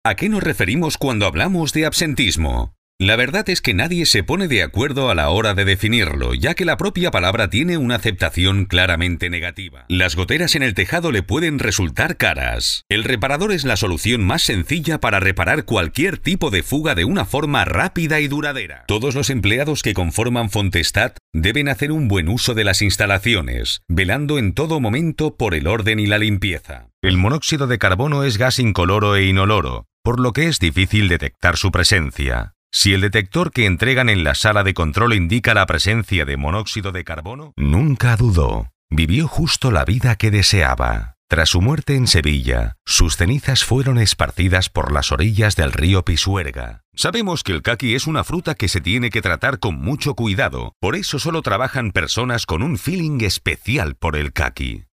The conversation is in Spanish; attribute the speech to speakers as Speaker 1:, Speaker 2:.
Speaker 1: ¿A qué nos referimos cuando hablamos de absentismo? La verdad es que nadie se pone de acuerdo a la hora de definirlo, ya que la propia palabra tiene una aceptación claramente negativa. Las goteras en el tejado le pueden resultar caras. El reparador es la solución más sencilla para reparar cualquier tipo de fuga de una forma rápida y duradera. Todos los empleados que conforman Fontestat deben hacer un buen uso de las instalaciones, velando en todo momento por el orden y la limpieza. El monóxido de carbono es gas incoloro e inoloro, por lo que es difícil detectar su presencia. Si el detector que entregan en la sala de control indica la presencia de monóxido de carbono, nunca dudó. Vivió justo la vida que deseaba. Tras su muerte en Sevilla, sus cenizas fueron esparcidas por las orillas del río Pisuerga. Sabemos que el caqui es una fruta que se tiene que tratar con mucho cuidado, por eso solo trabajan personas con un feeling especial por el caqui.